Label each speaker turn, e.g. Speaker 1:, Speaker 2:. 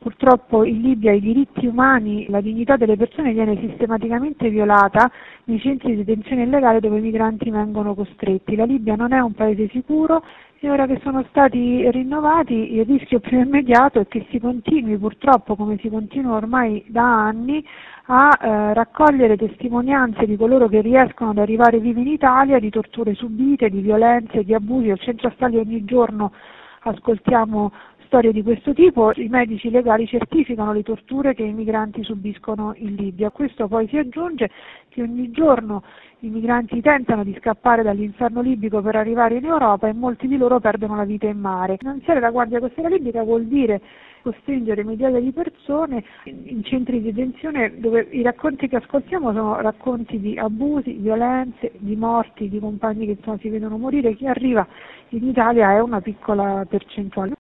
Speaker 1: Purtroppo in Libia i diritti umani, la dignità delle persone viene sistematicamente violata nei centri di detenzione illegale dove i migranti vengono costretti. La Libia non è un paese sicuro e ora che sono stati rinnovati il rischio più immediato è che si continui purtroppo, come si continua ormai da anni, a raccogliere testimonianze di coloro che riescono ad arrivare vivi in Italia, di torture subite, di violenze, di abusi. Al centro stadi ogni giorno ascoltiamo storie di questo tipo, i medici legali certificano le torture che i migranti subiscono in Libia. A questo poi si aggiunge che ogni giorno i migranti tentano di scappare dall'inferno libico per arrivare in Europa e molti di loro perdono la vita in mare. Finanziare la Guardia Costiera libica vuol dire costringere migliaia di persone in centri di detenzione dove i racconti che ascoltiamo sono racconti di abusi, violenze, di morti, di compagni che si vedono morire. Chi arriva in Italia è una piccola percentuale.